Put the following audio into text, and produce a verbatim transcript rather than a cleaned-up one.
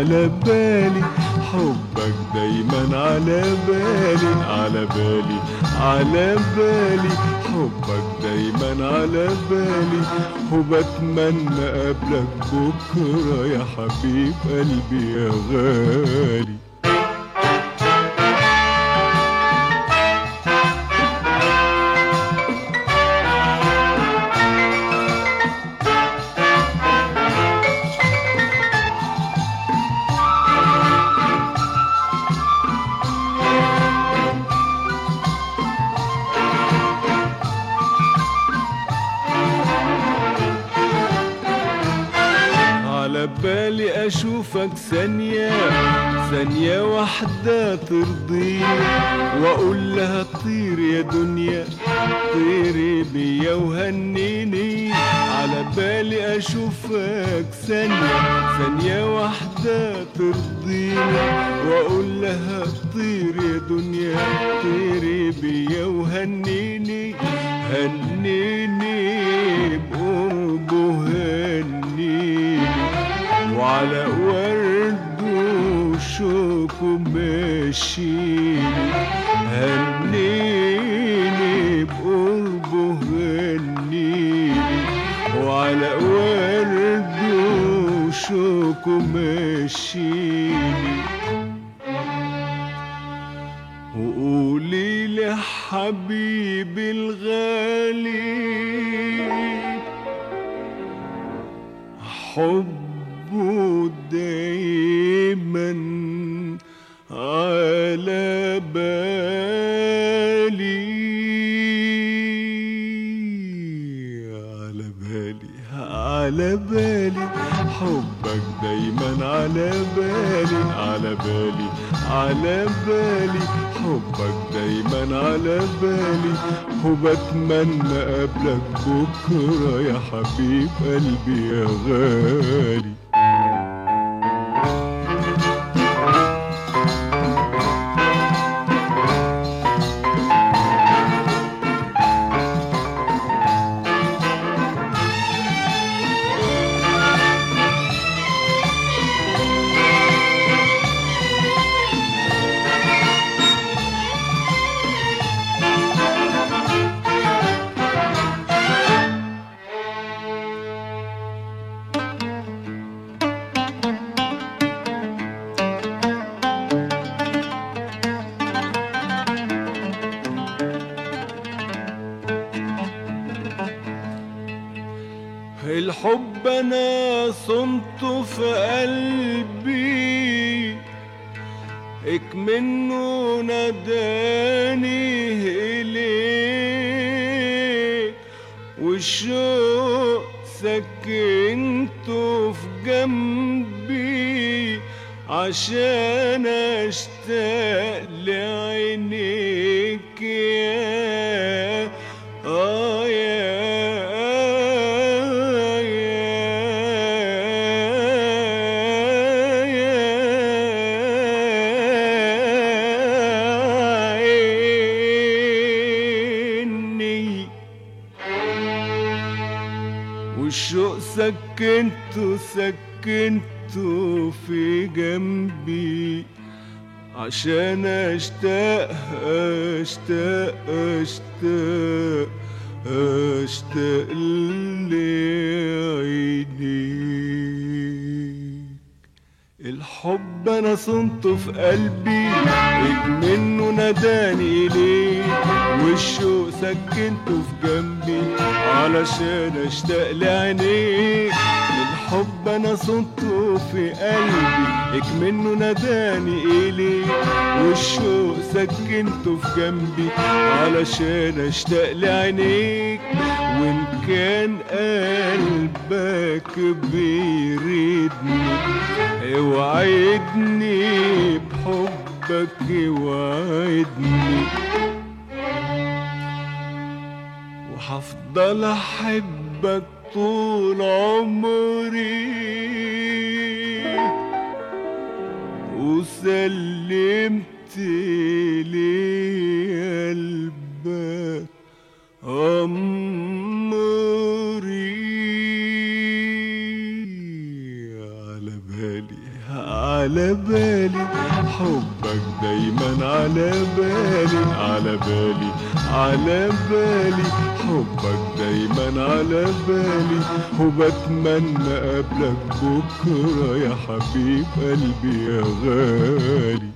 على بالي، حبك دايما على بالي، على بالي على بالي، حبك دايما على بالي، وبتمنى قبلك بكرة يا حبيب قلبي يا غالي. على بالي أشوفك ثانية ثانية واحدة ترضيني، وأقول لها طير يا دنيا طيري بيا وهنيني. على بالي أشوفك ثانية ثانية واحدة ترضيني، وأقول لها طير يا دنيا طيري بيا وهنيني. هنيني بقربه هنيني، وعلى ورد وشوك ماشيني. هنيني بقربه هنيني، وعلى ورد وشوك ماشيني. وقولي لي حبيبي الغالي حبه دايما على بالي، على بالي على بالي، حبك دايما على بالي، على بالي على بالي، حبك دايما على بالي، وبتمنى قبلك بكرة يا حبيب قلبي يا غالي. الحب انا صنته في قلبي، اكمنه ناداني اليك، والشوق سكنته في جنبي عشان اشتاق لعينيك يا آه يا والشوق سكنته سكنته في جنبي عشان اشتاق اشتاق اشتاق اشتاق لعينيك. الحب انا صنته في قلبي، منه ناداني اليك، والشوق سكنته في جنبي علشان اشتاق لعينيك. الحب انا صنته في قلبي، منه ناداني اليك، والشوق سكنته في جنبي علشان اشتاق لعينيك. وان كان قلبك بيريدني اوعدني بحبك، اوعدني وهفضل احبك طول عمري، وسلمت لي قلبك أمري. على بالي على بالي، حبك دايما على بالي، على بالي على بالي، حبك دايما على بالي، وبتمنى قبلك بكرة يا حبيب قلبي يا غالي.